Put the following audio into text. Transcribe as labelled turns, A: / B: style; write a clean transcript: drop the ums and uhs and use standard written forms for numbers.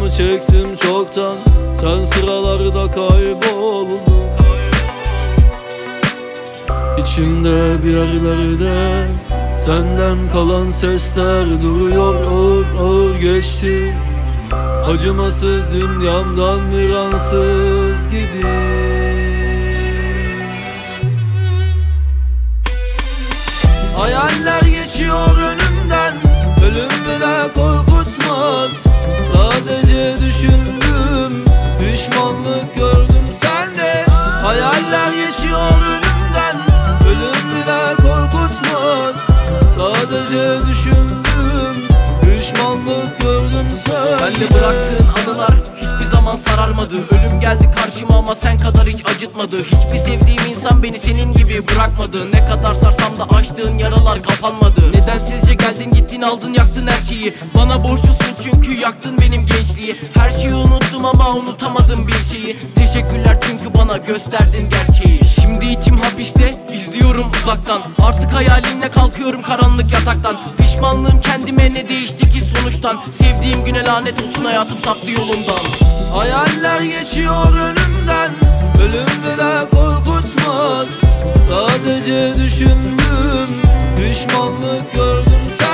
A: Acımı çektim çoktan, sen sıralarda kayboldun. İçimde bir yerlerde senden kalan sesler duruyor, ağır ağır geçti. Acımasız dünyamdan bir ansız gibi. Hayaller geçiyor önümden, ölüm bile korkutmaz. Sadece düşündüm, pişmanlık gördüm sende. Hayaller geçiyor önümden, ölüm bile korkutmaz. Sadece düşündüm, pişmanlık gördüm sende.
B: Bende bıraktığın anılar hiçbir zaman sararmadı. Ölüm geldi karşıma ama sen kadar hiç acıtmadı. Hiçbir sevdiğim insan beni senin gibi bırakmadı. Ne kadar sarsam da açtığın yaralar kapanmadı. Nedensizce geldin gittin aldın yaktın her şeyi. Bana borçlusun çünkü yaktın benim gençliği. Her şeyi unuttum ama unutamadım bir şeyi. Teşekkürler çünkü bana gösterdin gerçeği. Şimdi içim hapiste izliyorum uzaktan. Artık hayalinle kalkıyorum karanlık yataktan. Pişmanlığım kendime ne değişti ki sonuçtan. Sevdiğim güne lanet olsun hayatım saptı yolundan.
A: Hayaller geçiyor önümden, ölüm bile korkutmaz. Sadece düşündüm, pişmanlık gördüm sende.